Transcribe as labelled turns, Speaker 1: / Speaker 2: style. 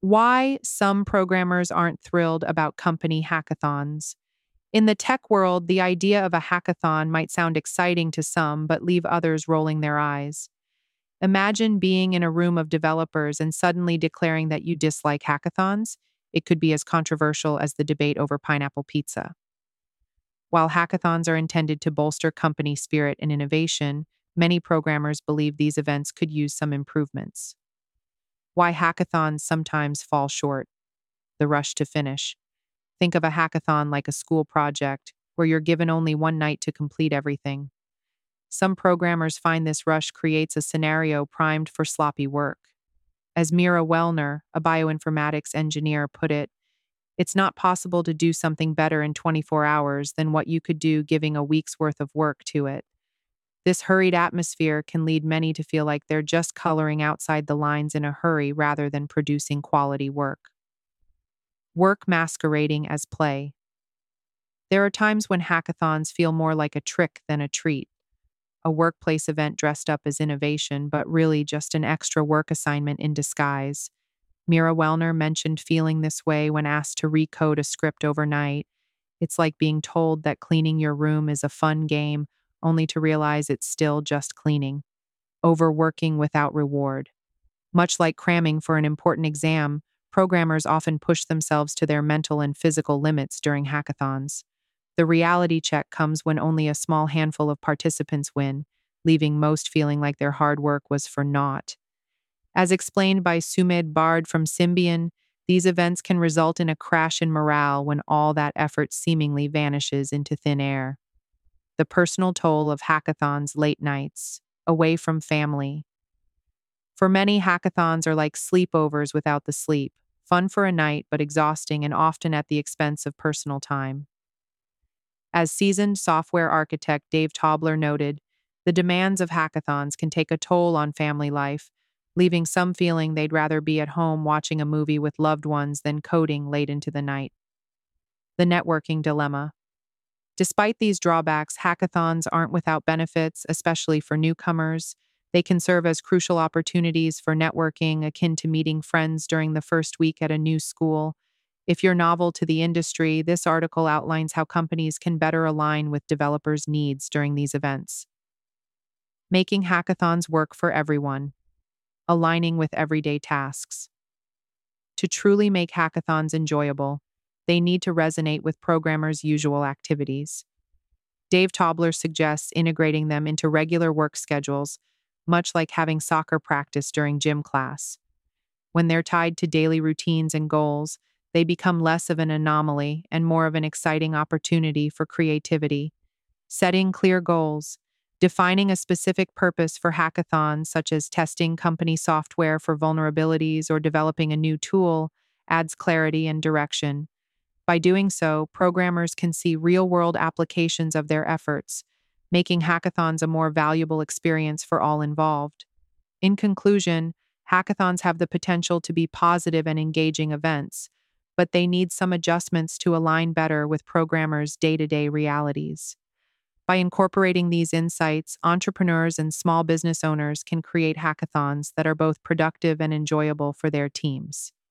Speaker 1: Why some programmers aren't thrilled about company hackathons. In the tech world, the idea of a hackathon might sound exciting to some, but leave others rolling their eyes. Imagine being in a room of developers and suddenly declaring that you dislike hackathons. It could be as controversial as the debate over pineapple pizza. While hackathons are intended to bolster company spirit and innovation, many programmers believe these events could use some improvements. Why hackathons sometimes fall short. The rush to finish. Think of a hackathon like a school project, where you're given only one night to complete everything. Some programmers find this rush creates a scenario primed for sloppy work. As Mira Wellner, a bioinformatics engineer, put it, it's not possible to do something better in 24 hours than what you could do giving a week's worth of work to it. This hurried atmosphere can lead many to feel like they're just coloring outside the lines in a hurry rather than producing quality work. Work masquerading as play. There are times when hackathons feel more like a trick than a treat, a workplace event dressed up as innovation, but really just an extra work assignment in disguise. Mira Wellner mentioned feeling this way when asked to recode a script overnight. It's like being told that cleaning your room is a fun game, only to realize it's still just cleaning. Overworking without reward. Much like cramming for an important exam, programmers often push themselves to their mental and physical limits during hackathons. The reality check comes when only a small handful of participants win, leaving most feeling like their hard work was for naught. As explained by Sumedh Bard from Symbian, these events can result in a crash in morale when all that effort seemingly vanishes into thin air. The personal toll of hackathons' late nights, away from family. For many, hackathons are like sleepovers without the sleep, fun for a night but exhausting and often at the expense of personal time. As seasoned software architect Dave Tobler noted, the demands of hackathons can take a toll on family life, leaving some feeling they'd rather be at home watching a movie with loved ones than coding late into the night. The networking dilemma. Despite these drawbacks, hackathons aren't without benefits, especially for newcomers. They can serve as crucial opportunities for networking, akin to meeting friends during the first week at a new school. If you're novel to the industry, this article outlines how companies can better align with developers' needs during these events. Making hackathons work for everyone. Aligning with everyday tasks. To truly make hackathons enjoyable, they need to resonate with programmers' usual activities. Dave Tobler suggests integrating them into regular work schedules, much like having soccer practice during gym class. When they're tied to daily routines and goals, they become less of an anomaly and more of an exciting opportunity for creativity. Setting clear goals. Defining a specific purpose for hackathons, such as testing company software for vulnerabilities or developing a new tool, adds clarity and direction. By doing so, programmers can see real-world applications of their efforts, making hackathons a more valuable experience for all involved. In conclusion, hackathons have the potential to be positive and engaging events, but they need some adjustments to align better with programmers' day-to-day realities. By incorporating these insights, entrepreneurs and small business owners can create hackathons that are both productive and enjoyable for their teams.